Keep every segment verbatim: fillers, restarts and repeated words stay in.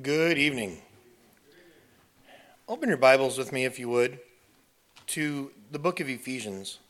Good evening. Open your Bibles with me, if you would, to the book of Ephesians.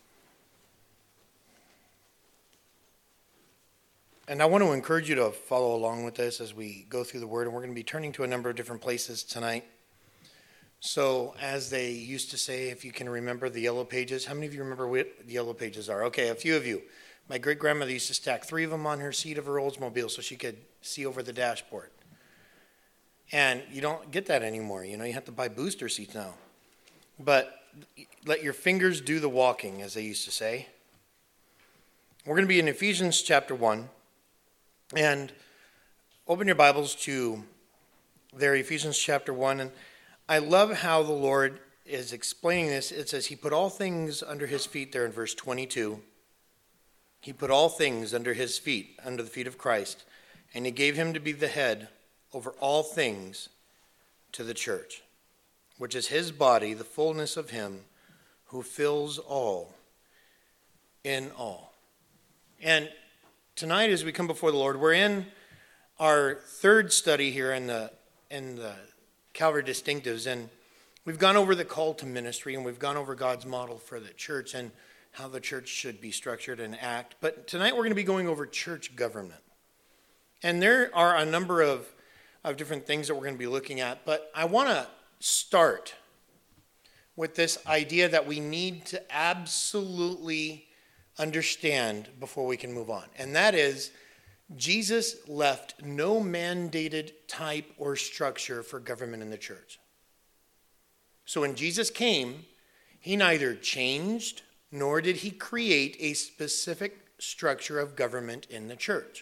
And I want to encourage you to follow along with this as we go through the Word, and we're going to be turning to a number of different places tonight. So, as they used to say, if you can remember the yellow pages, how many of you remember what the yellow pages are? Okay, a few of you. My great-grandmother used to stack three of them on her seat of her Oldsmobile so she could see over the dashboard. And you don't get that anymore. You know, you have to buy booster seats now. But let your fingers do the walking, as they used to say. We're going to be in Ephesians chapter one. And open your Bibles to there, Ephesians chapter one. And I love how the Lord is explaining this. It says he put all things under his feet there in verse twenty-two. He put all things under his feet, under the feet of Christ. And he gave him to be the head over all things to the church, which is his body, the fullness of him who fills all in all. And tonight, as we come before the Lord, we're in our third study here in the in the Calvary Distinctives, and we've gone over the call to ministry, and we've gone over God's model for the church and how the church should be structured and act. But tonight we're going to be going over church government. And there are a number of of different things that we're going to be looking at, but I want to start with this idea that we need to absolutely understand before we can move on, and that is Jesus left no mandated type or structure for government in the church. So when Jesus came, he neither changed nor did he create a specific structure of government in the church.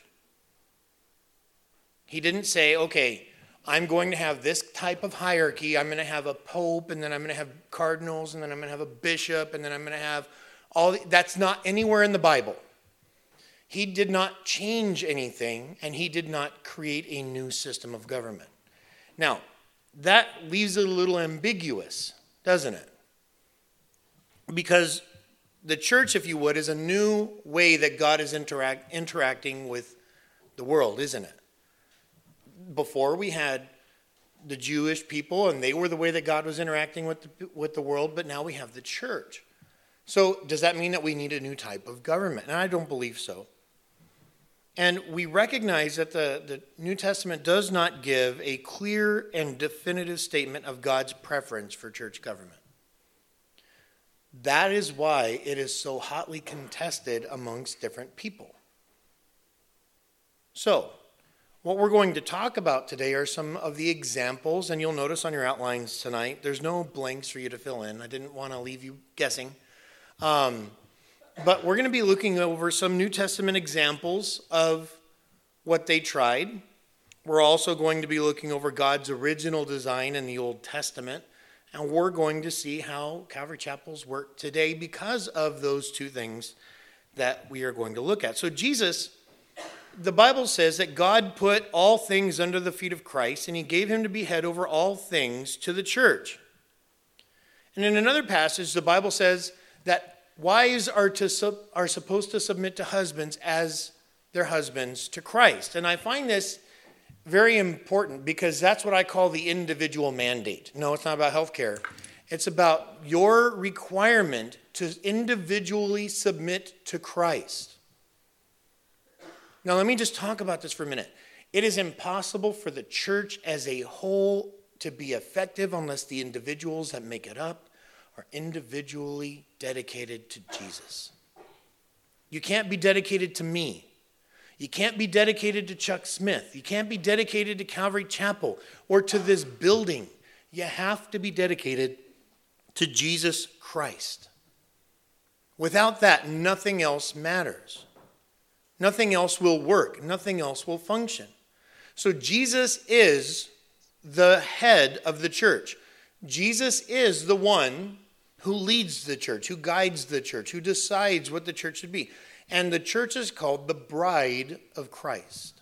He didn't say, okay, I'm going to have this type of hierarchy. I'm going to have a pope, and then I'm going to have cardinals, and then I'm going to have a bishop, and then I'm going to have all. The, that's not anywhere in the Bible. He did not change anything, and he did not create a new system of government. Now, that leaves it a little ambiguous, doesn't it? Because the church, if you would, is a new way that God is interact, interacting with the world, isn't it? Before we had the Jewish people, and they were the way that God was interacting with the, with the world, but now we have the church. So does that mean that we need a new type of government? And I don't believe so. And we recognize that the, the New Testament does not give a clear and definitive statement of God's preference for church government. That is why it is so hotly contested amongst different people. So, what we're going to talk about today are some of the examples, and you'll notice on your outlines tonight, there's no blanks for you to fill in. I didn't want to leave you guessing. Um, but we're going to be looking over some New Testament examples of what they tried. We're also going to be looking over God's original design in the Old Testament, and we're going to see how Calvary Chapels work today because of those two things that we are going to look at. So Jesus, the Bible says that God put all things under the feet of Christ, and he gave him to be head over all things to the church. And in another passage, the Bible says that wives are to sub, are supposed to submit to husbands as their husbands to Christ. And I find this very important because that's what I call the individual mandate. No, it's not about health care. It's about your requirement to individually submit to Christ. Now, let me just talk about this for a minute. It is impossible for the church as a whole to be effective unless the individuals that make it up are individually dedicated to Jesus. You can't be dedicated to me. You can't be dedicated to Chuck Smith. You can't be dedicated to Calvary Chapel or to this building. You have to be dedicated to Jesus Christ. Without that, nothing else matters. Nothing else will work. Nothing else will function. So Jesus is the head of the church. Jesus is the one who leads the church, who guides the church, who decides what the church should be. And the church is called the bride of Christ.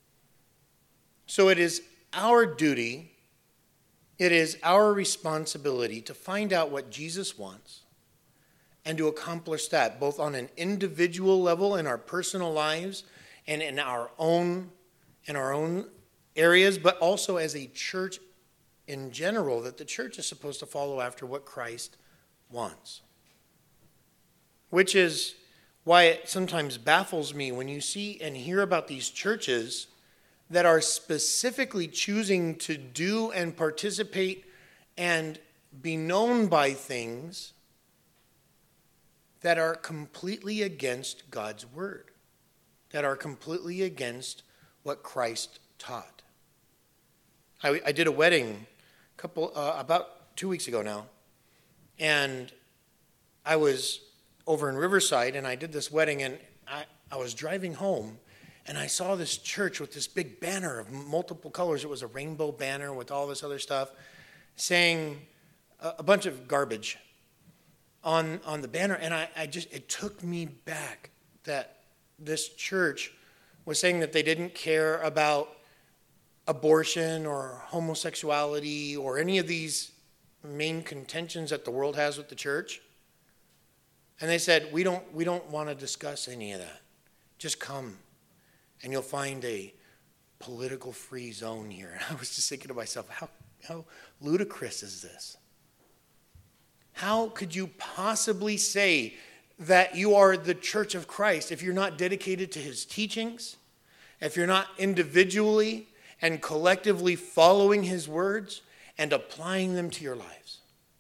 So it is our duty, it is our responsibility to find out what Jesus wants and to accomplish that both on an individual level in our personal lives and in our own in our own areas, but also as a church in general, that the church is supposed to follow after what Christ wants. Which is why it sometimes baffles me when you see and hear about these churches that are specifically choosing to do and participate and be known by things that are completely against God's word, that are completely against what Christ taught. I, I did a wedding a couple uh, about two weeks ago now, and I was over in Riverside, and I did this wedding, and I, I was driving home, and I saw this church with this big banner of multiple colors. It was a rainbow banner with all this other stuff, saying a, a bunch of garbage on on the banner, and I, I just, it took me back that this church was saying that they didn't care about abortion or homosexuality or any of these main contentions that the world has with the church. And they said, we don't we don't want to discuss any of that. Just come and you'll find a political free zone here. And I was just thinking to myself, how how ludicrous is this? How could you possibly say that you are the church of Christ if you're not dedicated to his teachings, if you're not individually and collectively following his words and applying them to your lives?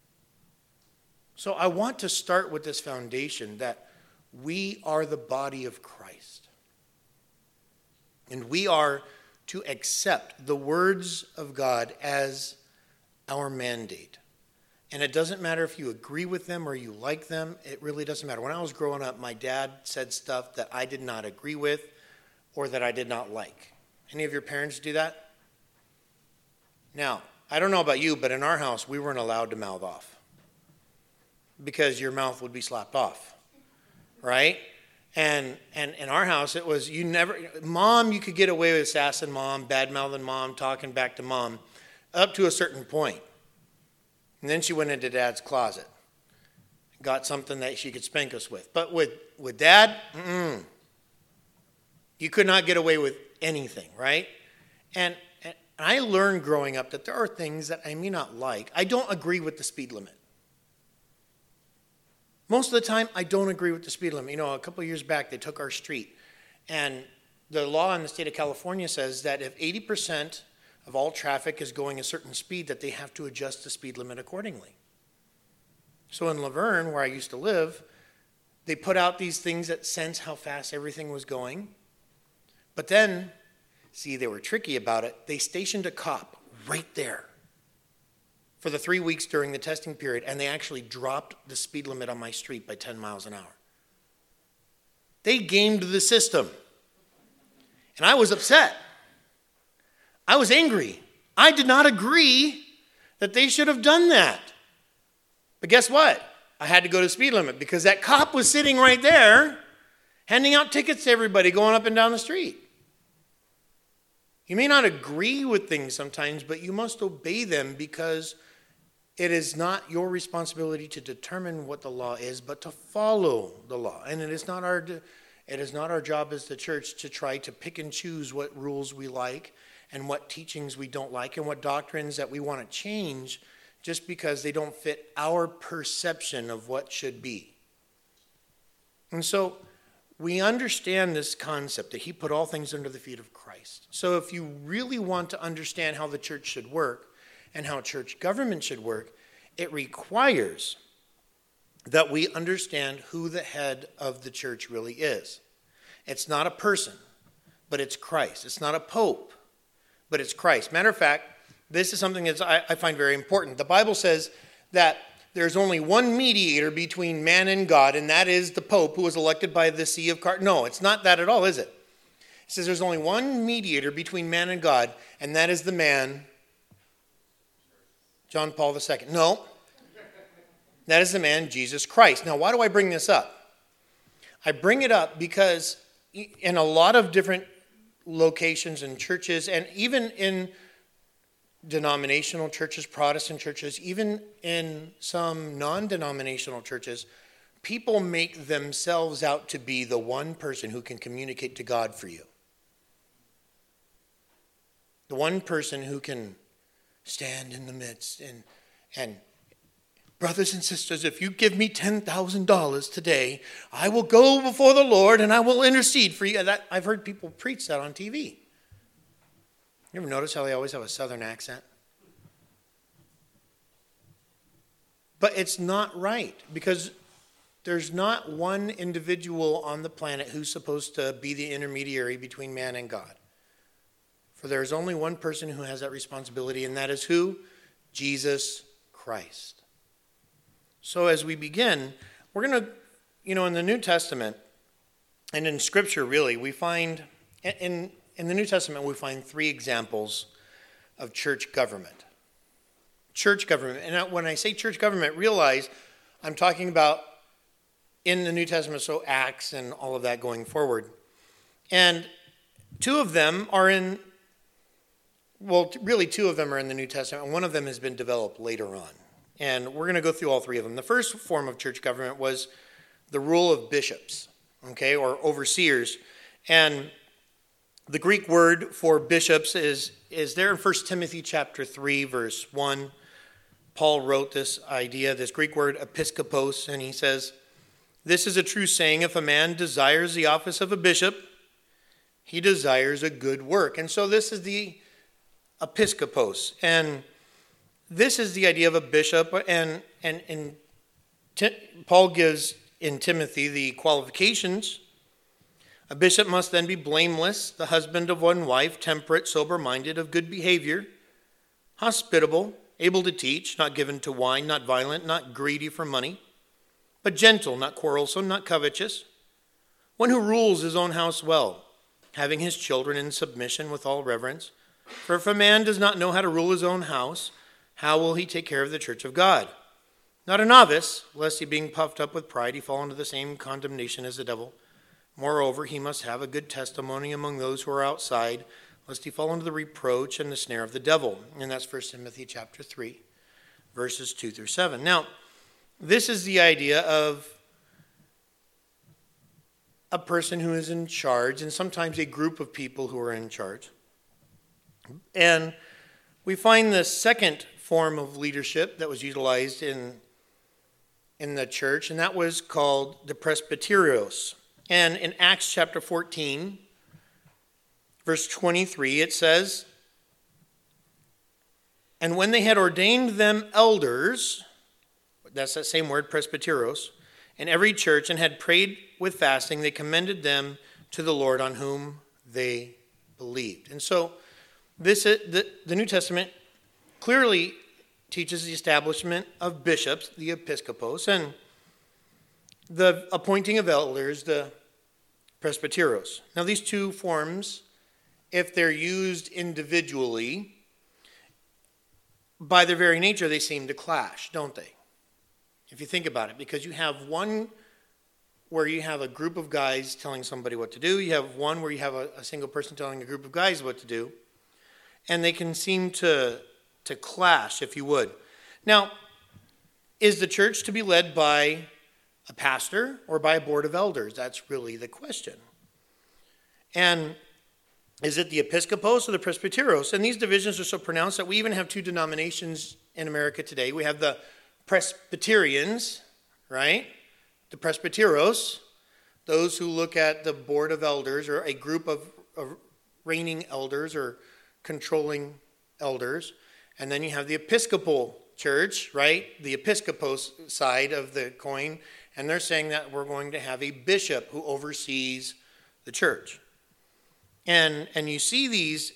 So I want to start with this foundation that we are the body of Christ. And we are to accept the words of God as our mandate. And it doesn't matter if you agree with them or you like them. It really doesn't matter. When I was growing up, my dad said stuff that I did not agree with or that I did not like. Any of your parents do that? Now, I don't know about you, but in our house, we weren't allowed to mouth off because your mouth would be slapped off, right? And and in our house, it was you never, mom, you could get away with sassing mom, bad-mouthing mom, talking back to mom, up to a certain point. And then she went into dad's closet, got something that she could spank us with. But with, with dad, mm-mm. You could not get away with anything, right? And, and I learned growing up that there are things that I may not like. I don't agree with the speed limit. Most of the time, I don't agree with the speed limit. You know, a couple of years back, they took our street. And the law in the state of California says that if eighty percent of all traffic is going a certain speed, that they have to adjust the speed limit accordingly. So in Laverne, where I used to live, they put out these things that sense how fast everything was going. But then, see, they were tricky about it. They stationed a cop right there for the three weeks during the testing period, and they actually dropped the speed limit on my street by ten miles an hour. They gamed the system. And I was upset. I was angry. I did not agree that they should have done that. But guess what? I had to go to speed limit because that cop was sitting right there handing out tickets to everybody going up and down the street. You may not agree with things sometimes, but you must obey them because it is not your responsibility to determine what the law is, but to follow the law. And it is not our, it is not our job as the church to try to pick and choose what rules we like and what teachings we don't like and what doctrines that we want to change just because they don't fit our perception of what should be. And so we understand this concept that he put all things under the feet of Christ. So if you really want to understand how the church should work and how church government should work, it requires that we understand who the head of the church really is. It's not a person, but it's Christ. It's not a pope, but it's Christ. Matter of fact, this is something that I, I find very important. The Bible says that there's only one mediator between man and God, and that is the Pope who was elected by the See of Car. No, it's not that at all, is it? It says there's only one mediator between man and God, and that is the man, John Paul the Second. No, that is the man, Jesus Christ. Now, why do I bring this up? I bring it up because in a lot of different locations and churches, and even in denominational churches, Protestant churches, even in some non-denominational churches, people make themselves out to be the one person who can communicate to God for you. The one person who can stand in the midst and, and brothers and sisters, if you give me ten thousand dollars today, I will go before the Lord and I will intercede for you. That, I've heard people preach that on T V. You ever notice how they always have a southern accent? But it's not right, because there's not one individual on the planet who's supposed to be the intermediary between man and God. For there is only one person who has that responsibility, and that is who? Jesus Christ. So as we begin, we're going to, you know, in the New Testament, and in Scripture really, we find, in, in the New Testament, we find three examples of church government. Church government. And when I say church government, realize I'm talking about in the New Testament, so Acts and all of that going forward. And two of them are in, well, really two of them are in the New Testament, and one of them has been developed later on. And we're going to go through all three of them. The first form of church government was the rule of bishops, okay, or overseers. And the Greek word for bishops is, is there in First Timothy chapter three, verse one. Paul wrote this idea, this Greek word episkopos, and he says, "This is a true saying, if a man desires the office of a bishop, he desires a good work." And so this is the episkopos. And this is the idea of a bishop. And, and, and T- Paul gives in Timothy the qualifications. A bishop must then be blameless, the husband of one wife, temperate, sober-minded, of good behavior, hospitable, able to teach, not given to wine, not violent, not greedy for money, but gentle, not quarrelsome, not covetous, one who rules his own house well, having his children in submission with all reverence. For if a man does not know how to rule his own house, how will he take care of the church of God? Not a novice, lest he being puffed up with pride, he fall into the same condemnation as the devil. Moreover, he must have a good testimony among those who are outside, lest he fall into the reproach and the snare of the devil. And that's First Timothy chapter three, verses two through seven. Now, this is the idea of a person who is in charge, and sometimes a group of people who are in charge. And we find the second form of leadership that was utilized in, in the church, and that was called the presbyterios. And in Acts chapter fourteen, verse twenty-three, it says, "And when they had ordained them elders," that's that same word, presbyteros, "in every church, and had prayed with fasting, they commended them to the Lord on whom they believed." And so this the, the New Testament clearly teaches the establishment of bishops, the episkopos, and the appointing of elders, the presbyteros. Now these two forms, if they're used individually, by their very nature, they seem to clash, don't they? If you think about it, because you have one where you have a group of guys telling somebody what to do, you have one where you have a, a single person telling a group of guys what to do, and they can seem to, to clash, if you would. Now, is the church to be led by a pastor or by a board of elders? That's really the question. And is it the episkopos or the presbyteros? And these divisions are so pronounced that we even have two denominations in America today. We have the Presbyterians, right? The presbyteros, those who look at the board of elders or a group of, of reigning elders or controlling elders. And then you have the Episcopal Church, right? The episkopos side of the coin. And they're saying that we're going to have a bishop who oversees the church. And and you see these,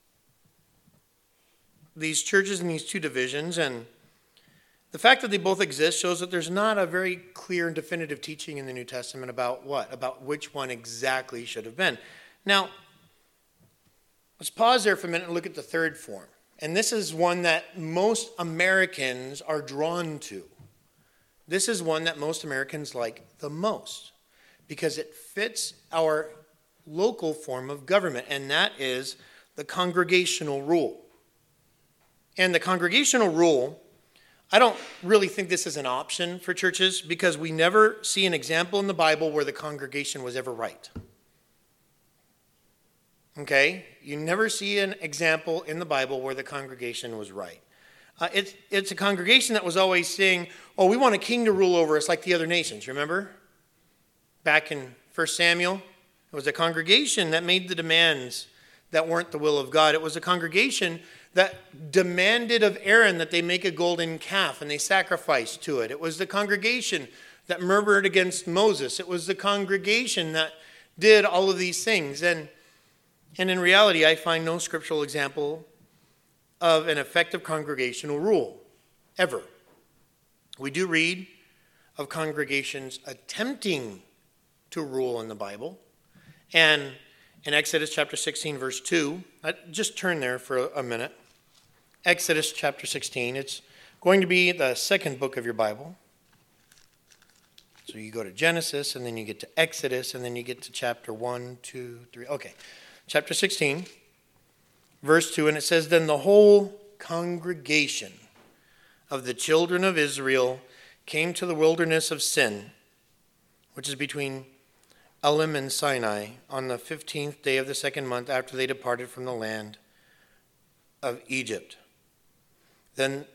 these churches in these two divisions, and the fact that they both exist shows that there's not a very clear and definitive teaching in the New Testament about what? About which one exactly should have been. Now, let's pause there for a minute and look at the third form. And this is one that most Americans are drawn to. This is one that most Americans like the most because it fits our local form of government, and that is the congregational rule. And the congregational rule, I don't really think this is an option for churches because we never see an example in the Bible where the congregation was ever right. Okay? You never see an example in the Bible where the congregation was right. Uh, it's, it's a congregation that was always saying, oh, we want a king to rule over us like the other nations. Remember? Back in First Samuel, it was a congregation that made the demands that weren't the will of God. It was a congregation that demanded of Aaron that they make a golden calf and they sacrificed to it. It was the congregation that murmured against Moses. It was the congregation that did all of these things. And, and in reality, I find no scriptural example of an effective congregational rule, ever. We do read of congregations attempting to rule in the Bible. And in Exodus chapter sixteen, verse two, just turn there for a minute. Exodus chapter sixteen, it's going to be the second book of your Bible. So you go to Genesis, and then you get to Exodus, and then you get to chapter one, two, three. Okay, chapter sixteen. Verse two, and it says, then the whole congregation of the children of Israel came to the wilderness of Sin, which is between Elim and Sinai, on the fifteenth day of the second month after they departed from the land of Egypt. Then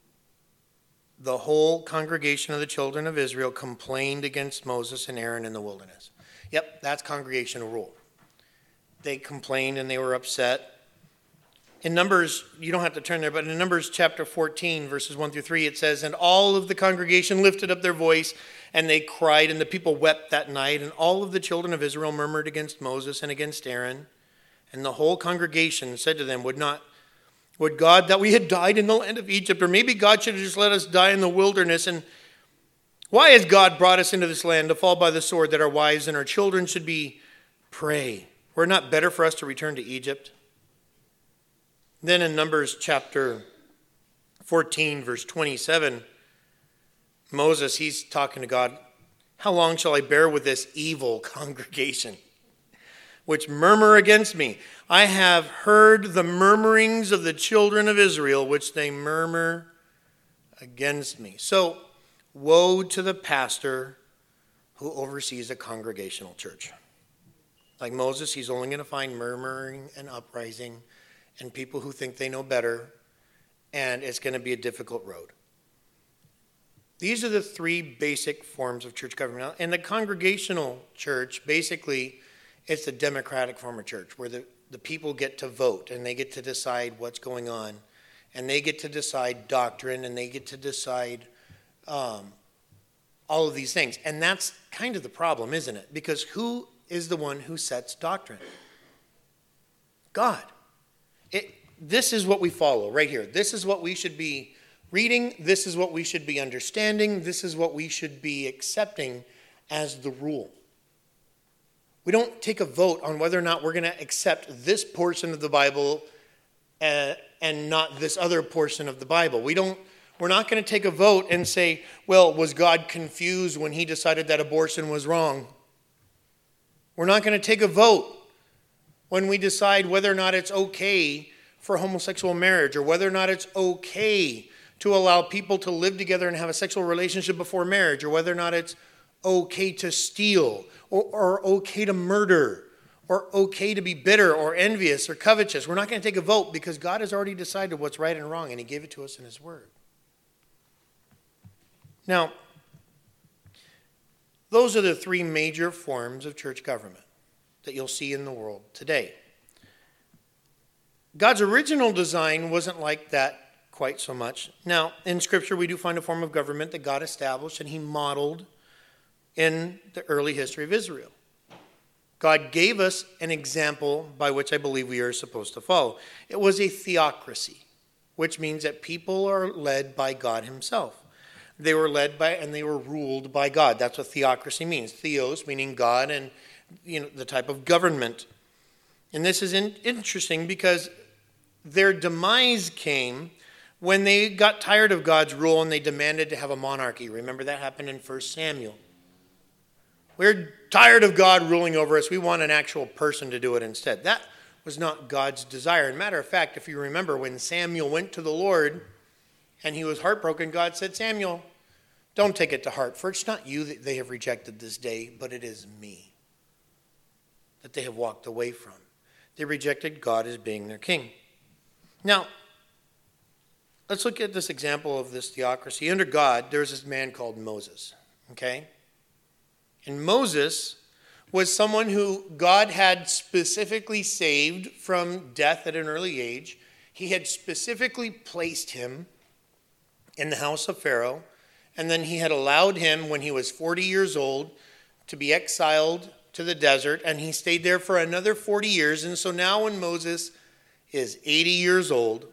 the whole congregation of the children of Israel complained against Moses and Aaron in the wilderness. Yep, that's congregational rule. They complained and they were upset. In Numbers, you don't have to turn there, but in Numbers chapter fourteen, verses one through three, it says, and all of the congregation lifted up their voice, and they cried, and the people wept that night, and all of the children of Israel murmured against Moses and against Aaron. And the whole congregation said to them, Would not, would God that we had died in the land of Egypt, or maybe God should have just let us die in the wilderness. And why has God brought us into this land to fall by the sword, that our wives and our children should be prey? Were it not better for us to return to Egypt? Then in Numbers chapter fourteen, verse twenty-seven, Moses, he's talking to God. How long shall I bear with this evil congregation, which murmur against me? I have heard the murmurings of the children of Israel, which they murmur against me. So, woe to the pastor who oversees a congregational church. Like Moses, he's only going to find murmuring and uprising and people who think they know better, and it's going to be a difficult road. These are the three basic forms of church government. In the congregational church, basically, it's a democratic form of church where the, the people get to vote and they get to decide what's going on, and they get to decide doctrine, and they get to decide um, all of these things. And that's kind of the problem, isn't it? Because who is the one who sets doctrine? God. It, this is what we follow right here. This is what we should be reading. This is what we should be understanding. This is what we should be accepting as the rule. We don't take a vote on whether or not we're going to accept this portion of the Bible uh, and not this other portion of the Bible. We don't, we're not going to take a vote and say, well, was God confused when he decided that abortion was wrong? We're not going to take a vote when we decide whether or not it's okay for homosexual marriage, or whether or not it's okay to allow people to live together and have a sexual relationship before marriage, or whether or not it's okay to steal, or, or okay to murder, or okay to be bitter or envious or covetous. We're not going to take a vote because God has already decided what's right and wrong, and he gave it to us in his word. Now, those are the three major forms of church government that you'll see in the world today. God's original design wasn't like that quite so much. Now, in Scripture, we do find a form of government that God established and he modeled in the early history of Israel. God gave us an example by which I believe we are supposed to follow. It was a theocracy, which means that people are led by God himself. They were led by and they were ruled by God. That's what theocracy means. Theos meaning God, and you know, the type of government. And this is in, interesting because their demise came when they got tired of God's rule and they demanded to have a monarchy. Remember that happened in First Samuel. We're tired of God ruling over us. We want an actual person to do it instead. That was not God's desire. And matter of fact, if you remember, when Samuel went to the Lord and he was heartbroken, God said, Samuel, don't take it to heart, for it's not you that they have rejected this day, but it is me that they have walked away from. They rejected God as being their king. Now, let's look at this example of this theocracy. Under God, there's this man called Moses, okay? And Moses was someone who God had specifically saved from death at an early age. He had specifically placed him in the house of Pharaoh, and then he had allowed him, when he was forty years old, to be exiled to the desert, and he stayed there for another forty years. And so now when Moses is eighty years old,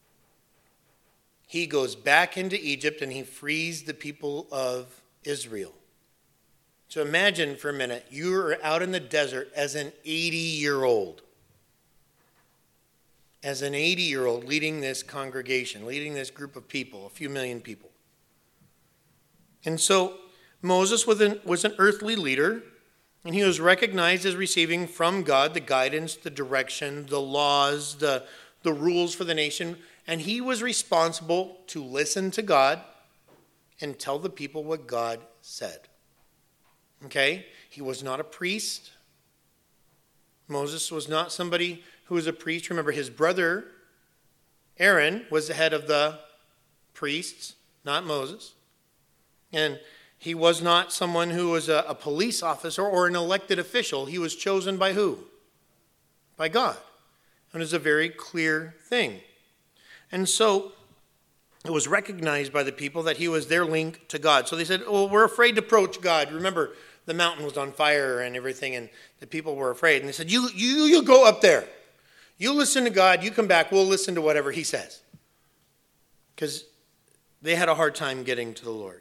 he goes back into Egypt and he frees the people of Israel. So imagine for a minute, you're out in the desert as an eighty-year-old. As an eighty-year-old leading this congregation, leading this group of people, a few million people. And so Moses was an, was an earthly leader, and he was recognized as receiving from God the guidance, the direction, the laws, the, the rules for the nation. And he was responsible to listen to God and tell the people what God said. Okay? He was not a priest. Moses was not somebody who was a priest. Remember, his brother Aaron was the head of the priests, not Moses. And he was not someone who was a, a police officer or an elected official. He was chosen by who? By God. And it was a very clear thing. And so it was recognized by the people that he was their link to God. So they said, oh, we're afraid to approach God. Remember, the mountain was on fire and everything, and the people were afraid. And they said, you, you, you go up there. You listen to God. You come back. We'll listen to whatever he says. Because they had a hard time getting to the Lord.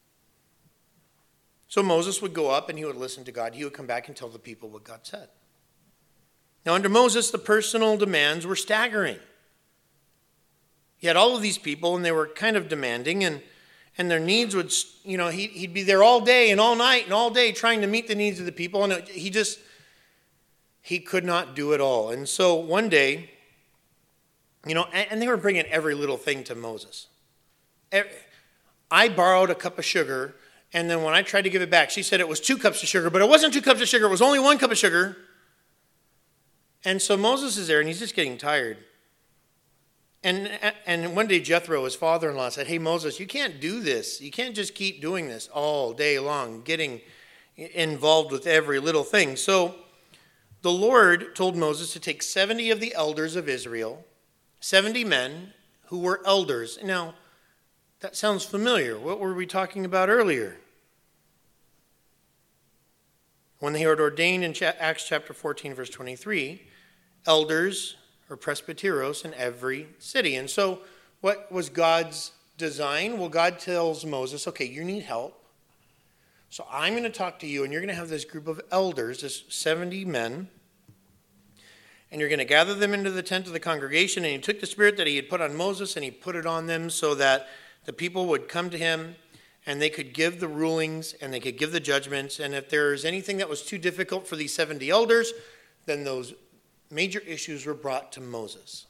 So Moses would go up and he would listen to God. He would come back and tell the people what God said. Now, under Moses, the personal demands were staggering. He had all of these people, and they were kind of demanding, and, and their needs would, you know, he, he'd be there all day and all night and all day trying to meet the needs of the people, and it, he just, he could not do it all. And so one day, you know, and, and they were bringing every little thing to Moses. Every, I borrowed a cup of sugar, and then when I tried to give it back, she said it was two cups of sugar, but it wasn't two cups of sugar, it was only one cup of sugar. And so Moses is there, and he's just getting tired. And and one day Jethro, his father-in-law, said, hey, Moses, you can't do this. You can't just keep doing this all day long, getting involved with every little thing. So the Lord told Moses to take seventy of the elders of Israel, seventy men who were elders. Now, that sounds familiar. What were we talking about earlier? When they were ordained in Acts chapter fourteen, verse twenty-three, elders or presbyteros in every city. And so what was God's design? Well, God tells Moses, okay, you need help. So I'm going to talk to you, and you're going to have this group of elders, this seventy men, and you're going to gather them into the tent of the congregation. And he took the spirit that he had put on Moses, and he put it on them so that the people would come to him, and they could give the rulings, and they could give the judgments. And if there's anything that was too difficult for these seventy elders, then those major issues were brought to Moses.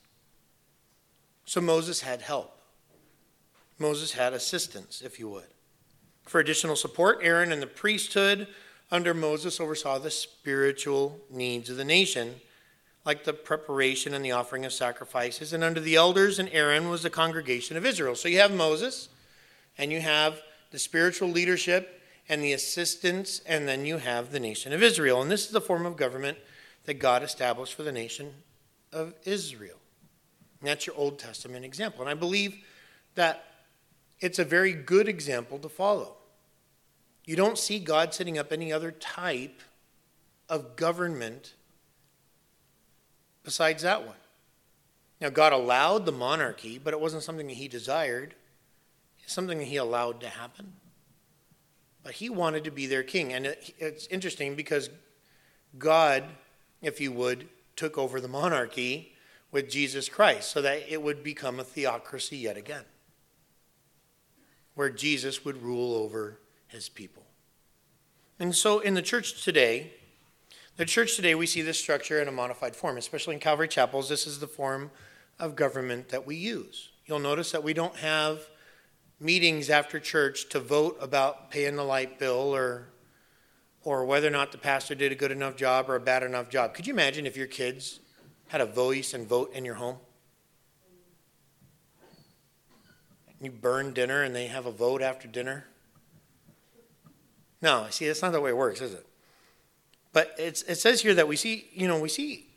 So Moses had help. Moses had assistance, if you would. For additional support, Aaron and the priesthood under Moses oversaw the spiritual needs of the nation, like the preparation and the offering of sacrifices. And under the elders and Aaron was the congregation of Israel. So you have Moses, and you have the spiritual leadership and the assistance, and then you have the nation of Israel. And this is the form of government that God established for the nation of Israel. And that's your Old Testament example. And I believe that it's a very good example to follow. You don't see God setting up any other type of government besides that one. Now, God allowed the monarchy, but it wasn't something that he desired. It's something that he allowed to happen. But he wanted to be their king. And it, it's interesting because God, if you would, took over the monarchy with Jesus Christ so that it would become a theocracy yet again, where Jesus would rule over his people. And so in the church today, the church today, we see this structure in a modified form, especially in Calvary chapels. This is the form of government that we use. You'll notice that we don't have meetings after church to vote about paying the light bill or or whether or not the pastor did a good enough job or a bad enough job. Could you imagine if your kids had a voice and vote in your home? You burn dinner and they have a vote after dinner? No, see, that's not the way it works, is it? But it's, it says here that we see, you know, we see,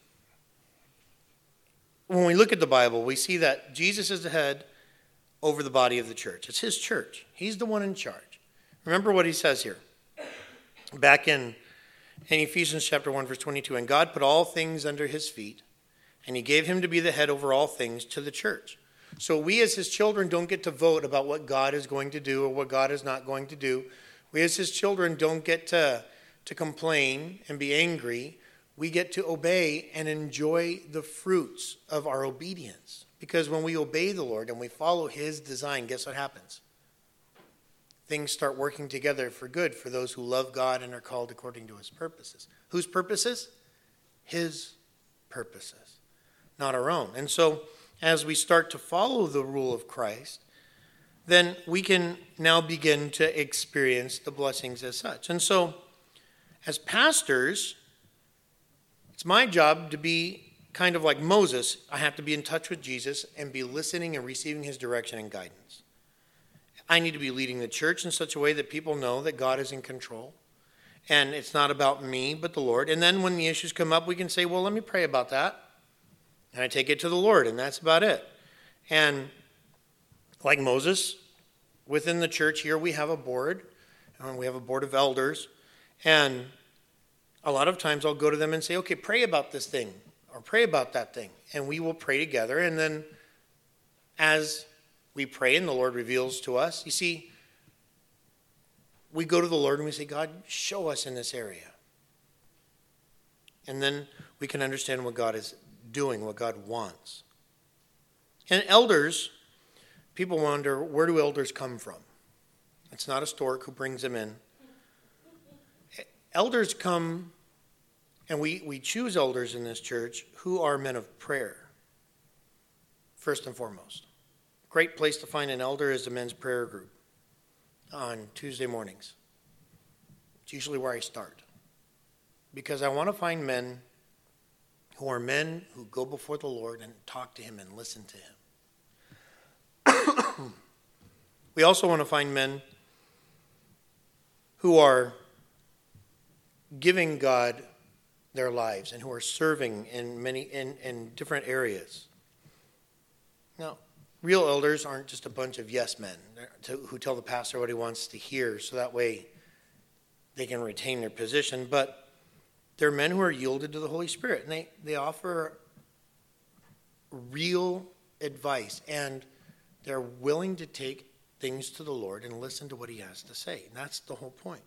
when we look at the Bible, we see that Jesus is the head over the body of the church. It's his church. He's the one in charge. Remember what he says here. Back in, in Ephesians chapter one, verse twenty-two, and God put all things under his feet, and he gave him to be the head over all things to the church. So we as his children don't get to vote about what God is going to do or what God is not going to do. We as his children don't get to, to complain and be angry. We get to obey and enjoy the fruits of our obedience. Because when we obey the Lord and we follow his design, guess what happens? Things start working together for good for those who love God and are called according to his purposes. Whose purposes? His purposes, not our own. And so as we start to follow the rule of Christ, then we can now begin to experience the blessings as such. And so as pastors, it's my job to be kind of like Moses. I have to be in touch with Jesus and be listening and receiving his direction and guidance. I need to be leading the church in such a way that people know that God is in control. And it's not about me, but the Lord. And then when the issues come up, we can say, well, let me pray about that. And I take it to the Lord, and that's about it. And like Moses, within the church here, we have a board. And we have a board of elders. And a lot of times I'll go to them and say, okay, pray about this thing. Or pray about that thing. And we will pray together. And then as we pray and the Lord reveals to us, you see, we go to the Lord and we say, God, show us in this area. And then we can understand what God is doing, what God wants. And elders, people wonder, where do elders come from? It's not a stork who brings them in. Elders come, and we, we choose elders in this church who are men of prayer, first and foremost. Great place to find an elder is the men's prayer group on Tuesday mornings. It's usually where I start. Because I want to find men who are men who go before the Lord and talk to him and listen to him. We also want to find men who are giving God their lives and who are serving in many in, in different areas. Now, real elders aren't just a bunch of yes men to, who tell the pastor what he wants to hear so that way they can retain their position, but they're men who are yielded to the Holy Spirit, and they, they offer real advice, and they're willing to take things to the Lord and listen to what he has to say. And that's the whole point.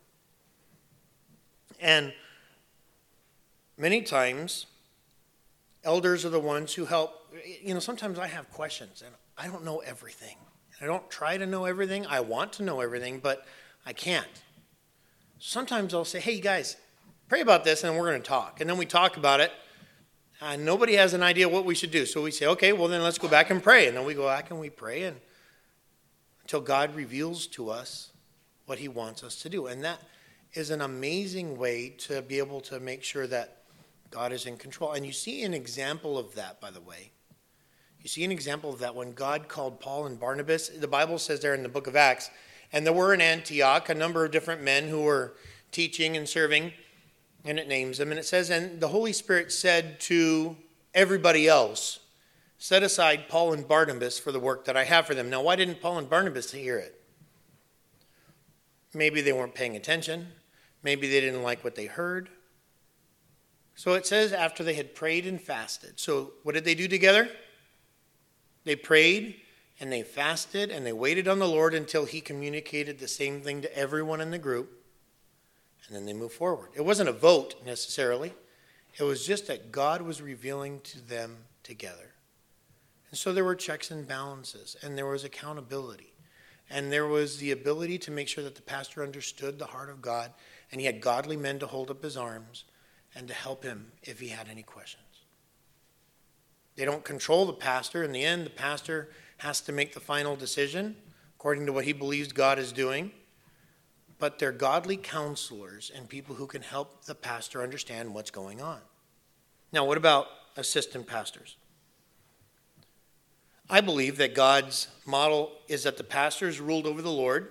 And many times, elders are the ones who help. You know, sometimes I have questions, and I don't know everything. I don't try to know everything. I want to know everything, but I can't. Sometimes I'll say, hey, you guys, pray about this, and we're going to talk. And then we talk about it, and nobody has an idea what we should do. So we say, okay, well, then let's go back and pray. And then we go back and we pray and until God reveals to us what he wants us to do. And that is an amazing way to be able to make sure that God is in control. And you see an example of that, by the way. You see an example of that when God called Paul and Barnabas. The Bible says there in the book of Acts, and there were in Antioch a number of different men who were teaching and serving, and it names them. And it says, and the Holy Spirit said to everybody else, set aside Paul and Barnabas for the work that I have for them. Now, why didn't Paul and Barnabas hear it? Maybe they weren't paying attention. Maybe they didn't like what they heard. So it says after they had prayed and fasted. So what did they do together? They prayed and they fasted and they waited on the Lord until he communicated the same thing to everyone in the group. And then they moved forward. It wasn't a vote necessarily. It was just that God was revealing to them together. And so there were checks and balances, and there was accountability. And there was the ability to make sure that the pastor understood the heart of God, and he had godly men to hold up his arms and to help him if he had any questions. They don't control the pastor. In the end, the pastor has to make the final decision according to what he believes God is doing. But they're godly counselors and people who can help the pastor understand what's going on. Now, what about assistant pastors. I believe that God's model is that the pastor is ruled over the Lord,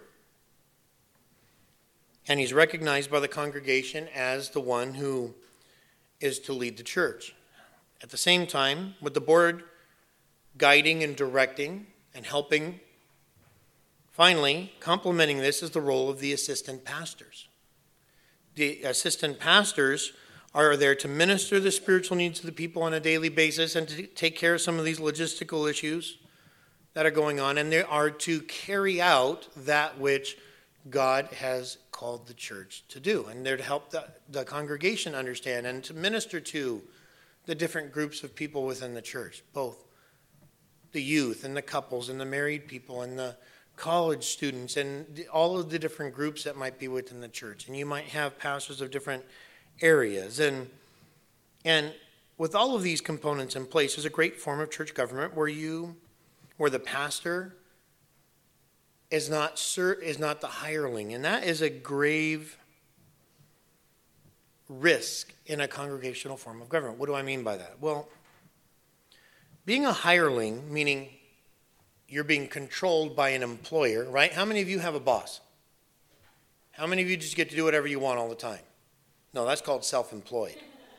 and he's recognized by the congregation as the one who is to lead the church. At the same time, with the board guiding and directing and helping, finally, complementing this is the role of the assistant pastors. The assistant pastors are there to minister the spiritual needs of the people on a daily basis and to take care of some of these logistical issues that are going on, and they are to carry out that which God has called the church to do. And they're to help the, the congregation understand and to minister to the different groups of people within the church, both the youth and the couples and the married people and the college students and the, all of the different groups that might be within the church. And you might have pastors of different areas. And, and with all of these components in place, there's a great form of church government where you, where the pastor is not is not the hireling, and that is a grave risk in a congregational form of government. What do I mean by that? Well, being a hireling, meaning you're being controlled by an employer, right? How many of you have a boss? How many of you just get to do whatever you want all the time? No, that's called self-employed.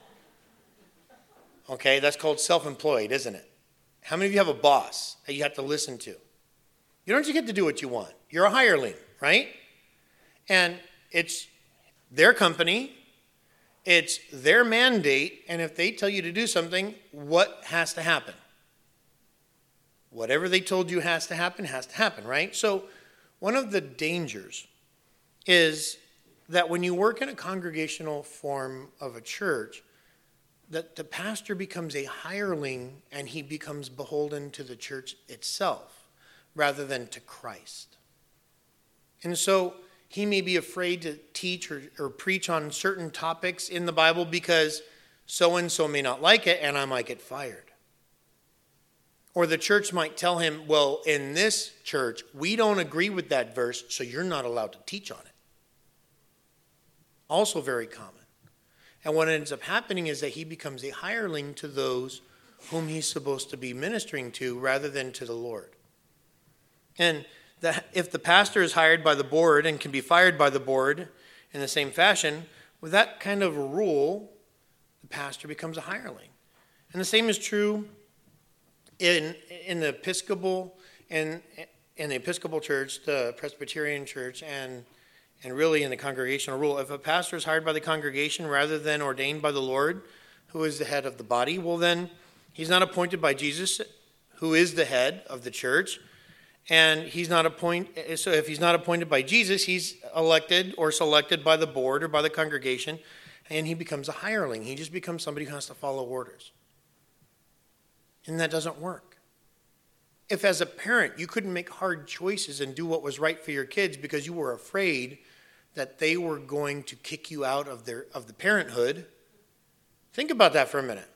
Okay, that's called self-employed, isn't it? How many of you have a boss that you have to listen to? You don't just get to do what you want. You're a hireling, right? And it's their company, it's their mandate, and if they tell you to do something, what has to happen? Whatever they told you has to happen, has to happen, right? So one of the dangers is that when you work in a congregational form of a church, that the pastor becomes a hireling and he becomes beholden to the church itself rather than to Christ. And so he may be afraid to teach or, or preach on certain topics in the Bible because so-and-so may not like it and I might get fired. Or the church might tell him, well, in this church, we don't agree with that verse, so you're not allowed to teach on it. Also very common. And what ends up happening is that he becomes a hireling to those whom he's supposed to be ministering to rather than to the Lord. And that if the pastor is hired by the board and can be fired by the board in the same fashion, with that kind of a rule, the pastor becomes a hireling. And the same is true in in the Episcopal and in the Episcopal church, the Presbyterian church, and and really in the congregational rule. If a pastor is hired by the congregation rather than ordained by the Lord, who is the head of the body, well then he's not appointed by Jesus, who is the head of the church. And he's not appointed, so if he's not appointed by Jesus, he's elected or selected by the board or by the congregation, and he becomes a hireling. He just becomes somebody who has to follow orders. And that doesn't work. If as a parent you couldn't make hard choices and do what was right for your kids because you were afraid that they were going to kick you out of their of the parenthood, think about that for a minute.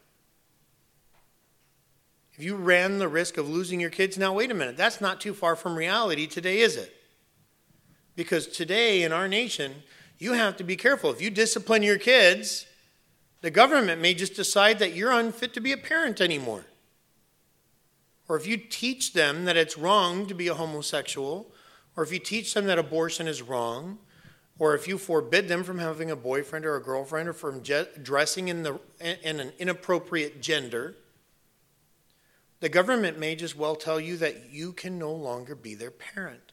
If you ran the risk of losing your kids, now wait a minute, that's not too far from reality today, is it? Because today in our nation, you have to be careful. If you discipline your kids, the government may just decide that you're unfit to be a parent anymore. Or if you teach them that it's wrong to be a homosexual, or if you teach them that abortion is wrong, or if you forbid them from having a boyfriend or a girlfriend or from je- dressing in, the, in an inappropriate gender, the government may just well tell you that you can no longer be their parent.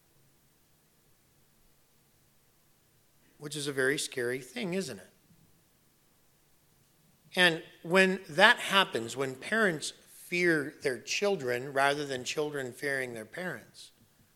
Which is a very scary thing, isn't it? And when that happens, when parents fear their children rather than children fearing their parents,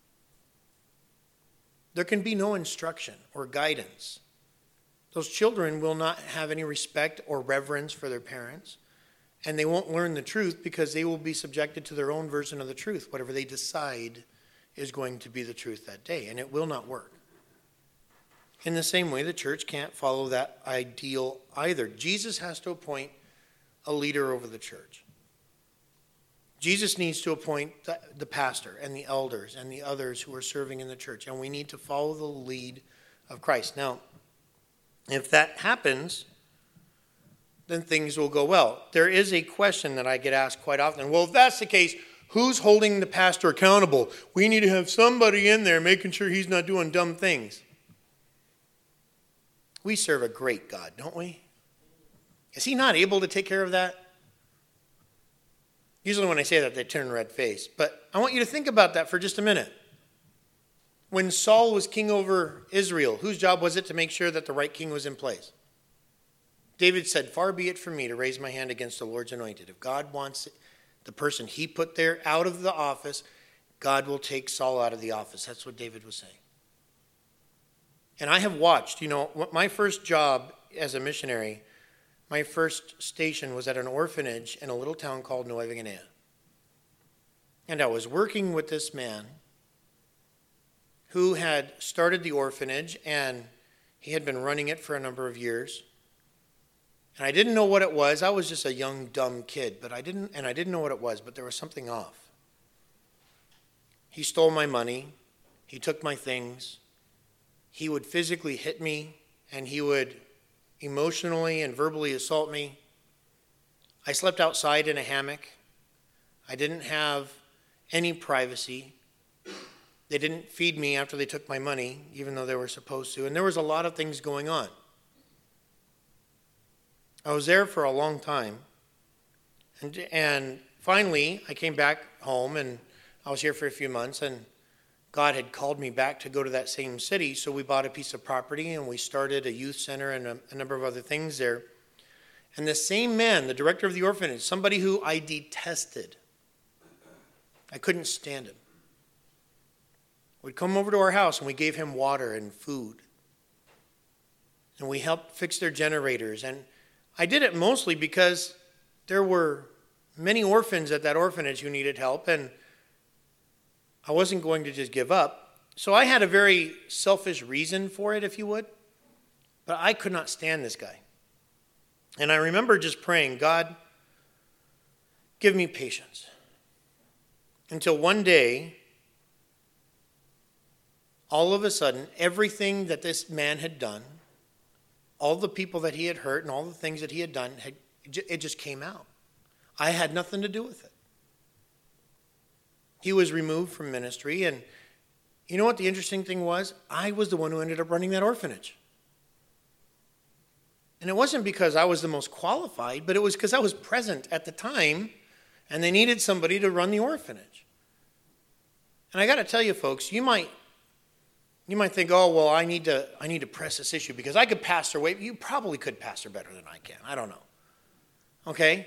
there can be no instruction or guidance. Those children will not have any respect or reverence for their parents. And they won't learn the truth because they will be subjected to their own version of the truth, whatever they decide is going to be the truth that day. And it will not work. In the same way, the church can't follow that ideal either. Jesus has to appoint a leader over the church. Jesus needs to appoint the, the pastor and the elders and the others who are serving in the church. And we need to follow the lead of Christ. Now, if that happens, then things will go well. There is a question that I get asked quite often. Well, if that's the case, who's holding the pastor accountable? We need to have somebody in there making sure he's not doing dumb things. We serve a great God, don't we? Is he not able to take care of that? Usually when I say that, they turn red face. But I want you to think about that for just a minute. When Saul was king over Israel, whose job was it to make sure that the right king was in place? David said, far be it from me to raise my hand against the Lord's anointed. If God wants the person he put there out of the office, God will take Saul out of the office. That's what David was saying. And I have watched, you know, my first job as a missionary, my first station was at an orphanage in a little town called Nueva Guinea. And I was working with this man who had started the orphanage, and he had been running it for a number of years. And I didn't know what it was. I was just a young, dumb kid, but I didn't, and I didn't know what it was, but there was something off. He stole my money. He took my things. He would physically hit me, and he would emotionally and verbally assault me. I slept outside in a hammock. I didn't have any privacy. They didn't feed me after they took my money, even though they were supposed to. And there was a lot of things going on. I was there for a long time. And, and finally, I came back home, and I was here for a few months, and God had called me back to go to that same city, so we bought a piece of property, and we started a youth center and a, a number of other things there. And the same man, the director of the orphanage, somebody who I detested, I couldn't stand him, would come over to our house, and we gave him water and food. And we helped fix their generators. And I did it mostly because there were many orphans at that orphanage who needed help, and I wasn't going to just give up. So I had a very selfish reason for it, if you would. But I could not stand this guy. And I remember just praying, God, give me patience. Until one day, all of a sudden, everything that this man had done, all the people that he had hurt and all the things that he had done, had, it just came out. I had nothing to do with it. He was removed from ministry, and you know what the interesting thing was? I was the one who ended up running that orphanage. And it wasn't because I was the most qualified, but it was because I was present at the time, and they needed somebody to run the orphanage. And I got to tell you, folks, you might you might think, oh, well, I need to I need to press this issue because I could pastor way. You probably could pastor better than I can. I don't know. Okay?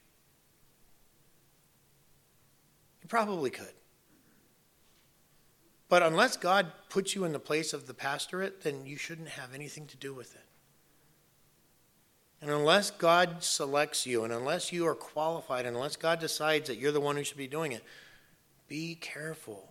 You probably could. But unless God puts you in the place of the pastorate, then you shouldn't have anything to do with it. And unless God selects you, and unless you are qualified, and unless God decides that you're the one who should be doing it, be careful.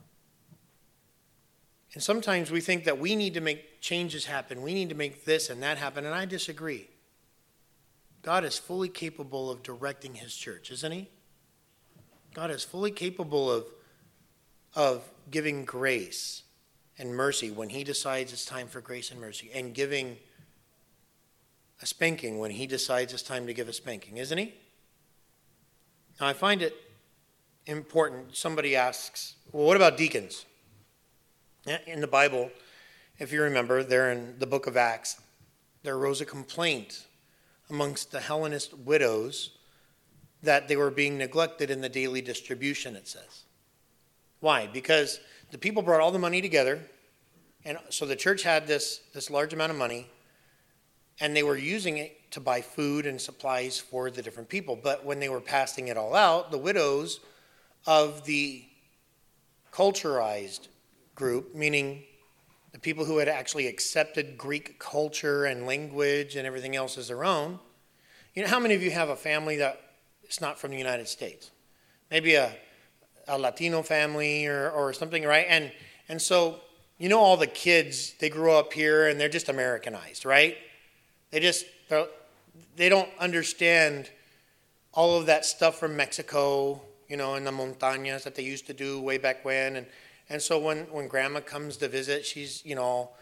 And sometimes we think that we need to make changes happen. We need to make this and that happen, and I disagree. God is fully capable of directing his church, isn't he? God is fully capable of, of giving grace and mercy when he decides it's time for grace and mercy, and giving a spanking when he decides it's time to give a spanking, isn't he? Now, I find it important. Somebody asks, well, what about deacons? In the Bible, if you remember, there in the book of Acts, there arose a complaint amongst the Hellenist widows that they were being neglected in the daily distribution, it says. Why? Because the people brought all the money together, and so the church had this, this large amount of money, and they were using it to buy food and supplies for the different people. But when they were passing it all out, the widows of the culturized group, meaning the people who had actually accepted Greek culture and language and everything else as their own. You know, how many of you have a family that is not from the United States? Maybe a, a Latino family or, or something, right? And and so, you know, all the kids, they grew up here and they're just Americanized, right? They just, they don't understand all of that stuff from Mexico, you know, in the montañas that they used to do way back when. And And so when, when grandma comes to visit, she's, you know,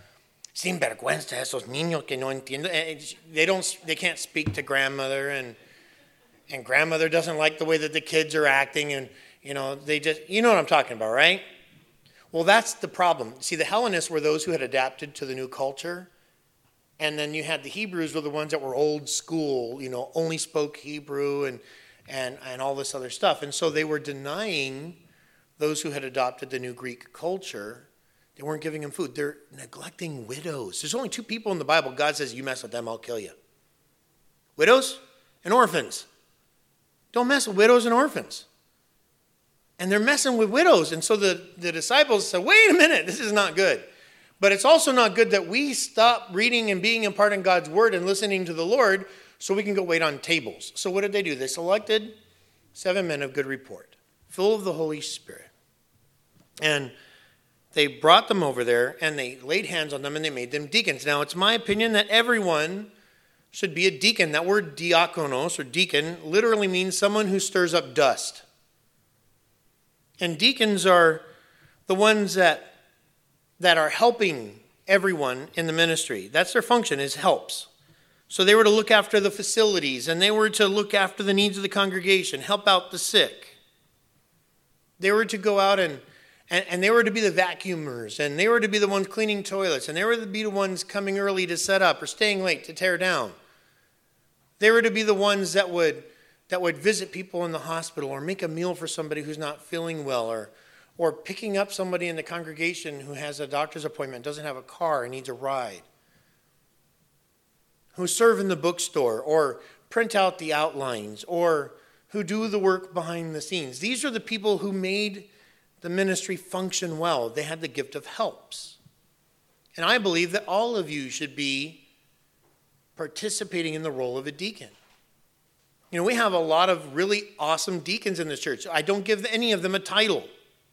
Sin vergüenza, esos niños que no entienden. They don't. They can't speak to grandmother, and and grandmother doesn't like the way that the kids are acting, and you know they just. You know what I'm talking about, right? Well, that's the problem. See, the Hellenists were those who had adapted to the new culture. And then you had the Hebrews were the ones that were old school, you know, only spoke Hebrew and, and, and all this other stuff. And so they were denying those who had adopted the new Greek culture. They weren't giving them food. They're neglecting widows. There's only two people in the Bible. God says, you mess with them, I'll kill you. Widows and orphans. Don't mess with widows and orphans. And they're messing with widows. And so the, the disciples said, wait a minute, this is not good. But it's also not good that we stop reading and being a part in God's word and listening to the Lord so we can go wait on tables. So what did they do? They selected seven men of good report, full of the Holy Spirit. And they brought them over there and they laid hands on them and they made them deacons. Now, it's my opinion that everyone should be a deacon. That word diakonos or deacon literally means someone who stirs up dust. And deacons are the ones that, that are helping everyone in the ministry. That's their function, is helps. So they were to look after the facilities, and they were to look after the needs of the congregation, help out the sick. They were to go out and, and, and they were to be the vacuumers, and they were to be the ones cleaning toilets, and they were to be the ones coming early to set up or staying late to tear down. They were to be the ones that would that would visit people in the hospital or make a meal for somebody who's not feeling well, or or picking up somebody in the congregation who has a doctor's appointment, doesn't have a car, and needs a ride. Who serve in the bookstore or print out the outlines or who do the work behind the scenes. These are the people who made the ministry function well. They had the gift of helps. And I believe that all of you should be participating in the role of a deacon. You know, we have a lot of really awesome deacons in this church. I don't give any of them a title.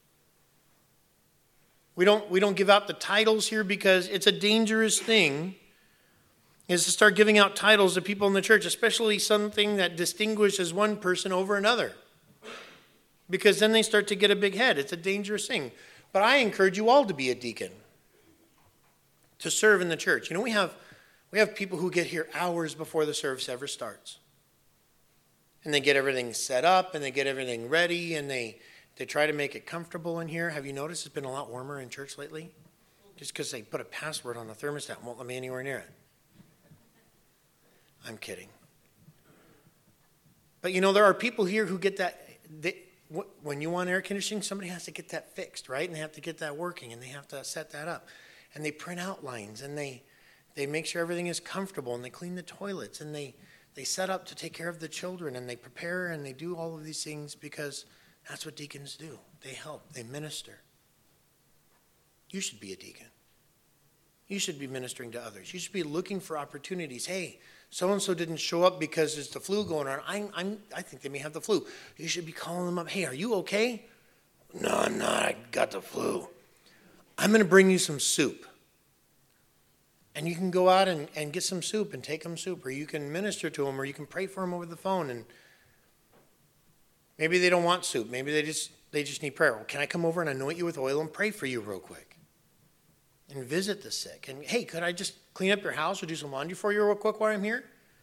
We don't, we don't give out the titles here because it's a dangerous thing, is to start giving out titles to people in the church, especially something that distinguishes one person over another. Because then they start to get a big head. It's a dangerous thing. But I encourage you all to be a deacon, to serve in the church. You know, we have, we have people who get here hours before the service ever starts. And they get everything set up, and they get everything ready, and they, they try to make it comfortable in here. Have you noticed it's been a lot warmer in church lately? Just because they put a password on the thermostat and won't let me anywhere near it. I'm kidding. But you know, there are people here who get that, they, when you want air conditioning, somebody has to get that fixed, right? And they have to get that working, and they have to set that up. And they print outlines, and they, they make sure everything is comfortable, and they clean the toilets, and they, they set up to take care of the children, and they prepare, and they do all of these things because that's what deacons do. They help, they minister. You should be a deacon. You should be ministering to others. You should be looking for opportunities. Hey, so-and-so didn't show up because there's the flu going on. I, I'm, I think they may have the flu. You should be calling them up. Hey, are you okay? No, I'm not. I got the flu. I'm going to bring you some soup. And you can go out and, and get some soup and take them soup, or you can minister to them, or you can pray for them over the phone. And maybe they don't want soup. Maybe they just they just need prayer. Well, can I come over and anoint you with oil and pray for you real quick? And visit the sick. And hey, could I just clean up your house or do some laundry for you real quick while I'm here?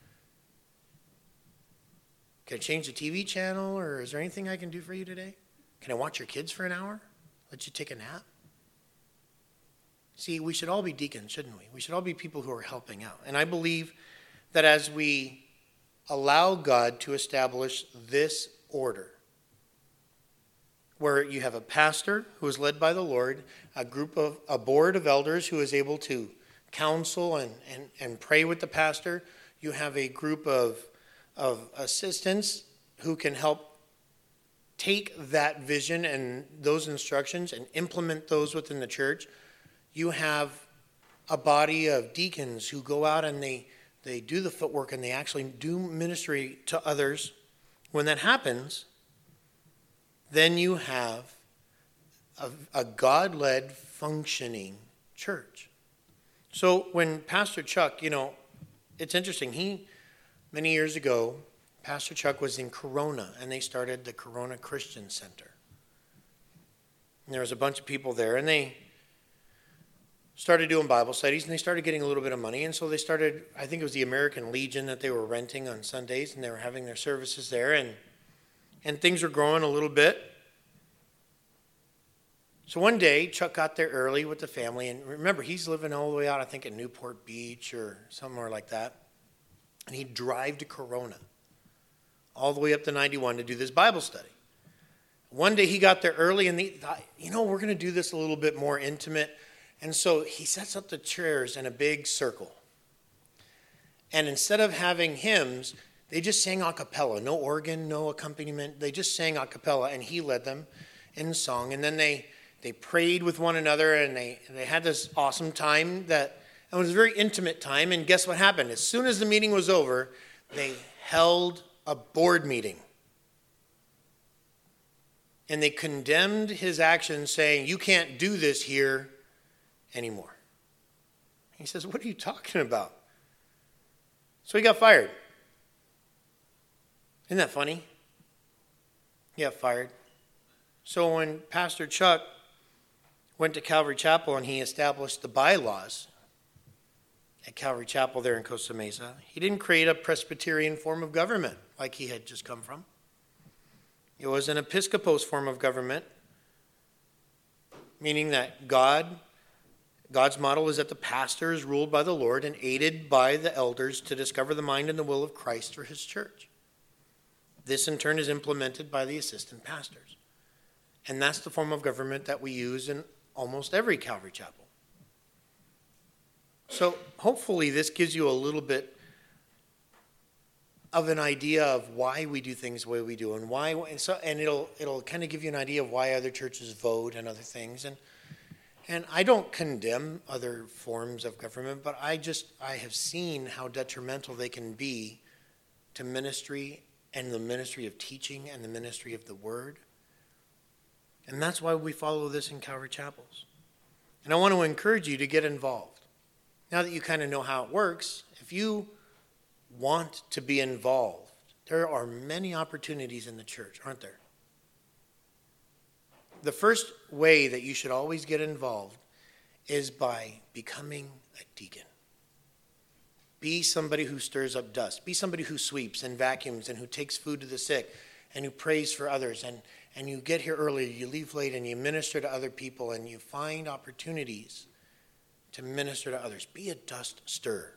Can I change the T V channel, or is there anything I can do for you today? Can I watch your kids for an hour? Let you take a nap? See, we should all be deacons, shouldn't we? We should all be people who are helping out. And I believe that as we allow God to establish this order, where you have a pastor who is led by the Lord, a group of, a board of elders who is able to counsel and, and, and pray with the pastor. You have a group of, of assistants who can help take that vision and those instructions and implement those within the church. You have a body of deacons who go out and they, they do the footwork and they actually do ministry to others. When that happens, then you have a, a God-led, functioning church. So when Pastor Chuck, you know, it's interesting. He, many years ago, Pastor Chuck was in Corona, and they started the Corona Christian Center. And there was a bunch of people there, and they started doing Bible studies, and they started getting a little bit of money. And so they started, I think it was the American Legion that they were renting on Sundays, and they were having their services there. And, and things were growing a little bit. So one day, Chuck got there early with the family. And remember, he's living all the way out, I think, in Newport Beach or somewhere like that. And he'd drive to Corona, all the way up to ninety-one to do this Bible study. One day he got there early and he thought, you know, we're going to do this a little bit more intimate. And so he sets up the chairs in a big circle. And instead of having hymns, they just sang a cappella. No organ, no accompaniment. They just sang a cappella, and he led them in song. And then they, they prayed with one another, and they, they had this awesome time that it was a very intimate time. And guess what happened? As soon as the meeting was over, they held a board meeting. And they condemned his actions, saying, you can't do this here anymore. He says, what are you talking about? So he got fired. Isn't that funny? He got fired. So when Pastor Chuck went to Calvary Chapel and he established the bylaws at Calvary Chapel there in Costa Mesa, he didn't create a Presbyterian form of government like he had just come from. It was an Episcopos form of government, meaning that God, God's model is that the pastor is ruled by the Lord and aided by the elders to discover the mind and the will of Christ for his church. This in turn is implemented by the assistant pastors. And that's the form of government that we use in almost every Calvary Chapel. So hopefully this gives you a little bit of an idea of why we do things the way we do, and why, and so, and it'll it'll kind of give you an idea of why other churches vote and other things. And and I don't condemn other forms of government, but I just I have seen how detrimental they can be to ministry and the ministry of teaching and the ministry of the word. And that's why we follow this in Calvary Chapels. And I want to encourage you to get involved. Now that you kind of know how it works, if you want to be involved, there are many opportunities in the church, aren't there? The first way that you should always get involved is by becoming a deacon. Be somebody who stirs up dust. Be somebody who sweeps and vacuums and who takes food to the sick and who prays for others. And, and you get here early, you leave late, and you minister to other people, and you find opportunities to minister to others. Be a dust stirrer.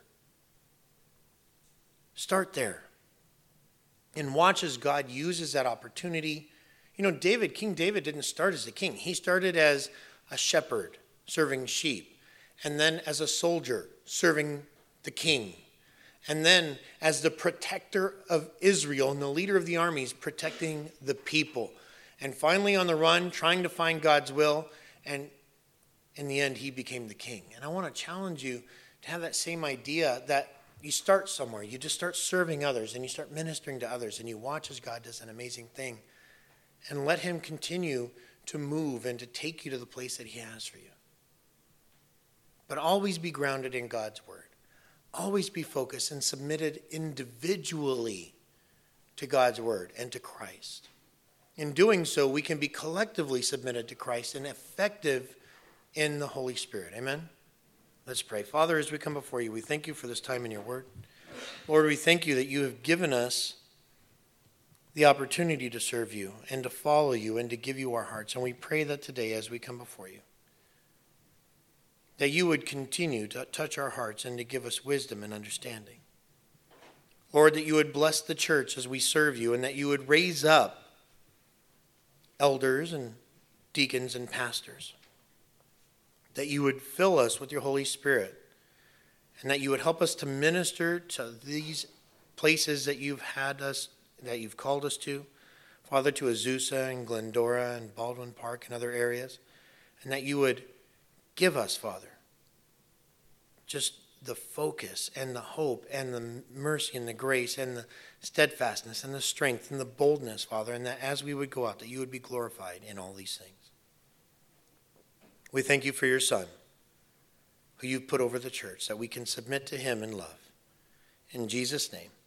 Start there. And watch as God uses that opportunity. You know, David, King David didn't start as a king. He started as a shepherd serving sheep. And then as a soldier serving the king. And then as the protector of Israel and the leader of the armies protecting the people. And finally on the run, trying to find God's will. And in the end, he became the king. And I want to challenge you to have that same idea that you start somewhere. You just start serving others, and you start ministering to others, and you watch as God does an amazing thing. And let him continue to move and to take you to the place that he has for you. But always be grounded in God's word. Always be focused and submitted individually to God's word and to Christ. In doing so, we can be collectively submitted to Christ and effective in the Holy Spirit. Amen? Let's pray. Father, as we come before you, we thank you for this time in your word. Lord, we thank you that you have given us the opportunity to serve you and to follow you and to give you our hearts. And we pray that today as we come before you, that you would continue to touch our hearts and to give us wisdom and understanding. Lord, that you would bless the church as we serve you, and that you would raise up elders and deacons and pastors. That you would fill us with your Holy Spirit, and that you would help us to minister to these places that you've had us, that you've called us to. Father, to Azusa and Glendora and Baldwin Park and other areas. And that you would give us, Father, just the focus and the hope and the mercy and the grace and the steadfastness and the strength and the boldness, Father, and that as we would go out, that you would be glorified in all these things. We thank you for your Son, who you've put over the church, that we can submit to him in love. In Jesus' name.